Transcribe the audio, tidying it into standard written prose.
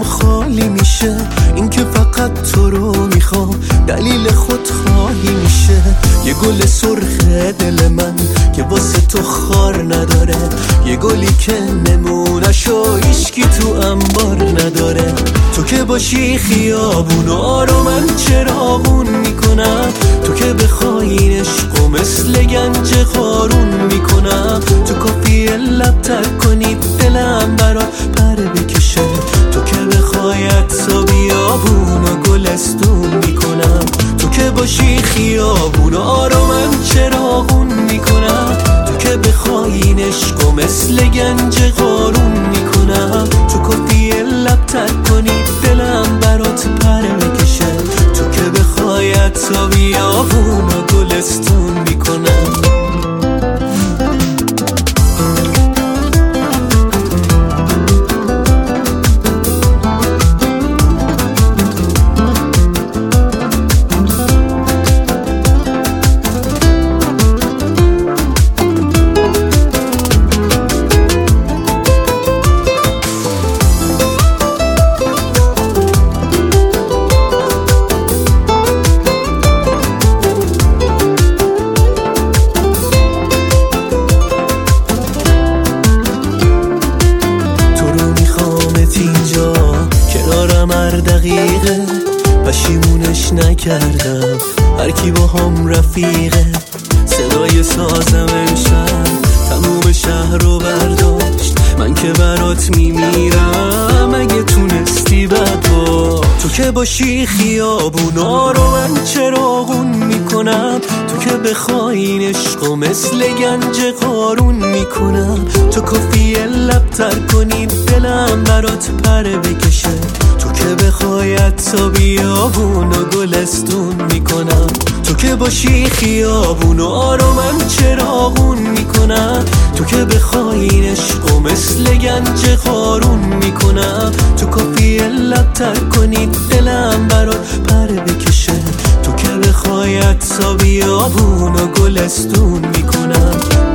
جام خالی میشه، این که فقط تو رو میخوام دلیل خودخواهی میشه. یه گل سرخ دل من که واسه تو خار نداره، یه گلی که نمونشو هیچکی تو انبار نداره. تو که باشی خیابونا رو من چراغون میکنم، تو که بخوای این عشقو مثل گنج قارون میکنم. تو کافیه لب تر کنی دلم برات پر بکشه، تو که بخوای حتی بیابون و گلستون میکنم. تو که باشی خیابونا رو من چراغون میکنم، تو که بخوای این عشقو مثل گنج قارون میکنم. تو کافیه لب تر کنی دلم برات پر بکشه، تو که بخوای حتی بیابون و گلستون میکنم. دقیقه پشیمونش نکردم، هر کی با هم رفیقه. صدای سازم امشب تموم شهر رو برداشت، من که برات میمیرم اگه تونستی بد باش. تو که باشی خیابونا رو من چراغون میکنم، تو که بخوای این عشقو مثل گنج قارون میکنم. تو کافیه لب تر کنی دلم برات پر بکشه، تو که بخوای حتی بیابون و گلستون میکنم. تو که باشی خیابونا رو من چراغون میکنم، تو که بخوای این عشقو مثل گنج قارون میکنم. تو کافیه لب تر کنی دلم برات پر بکشه، تو که بخوای حتی بیابون و گلستون میکنم.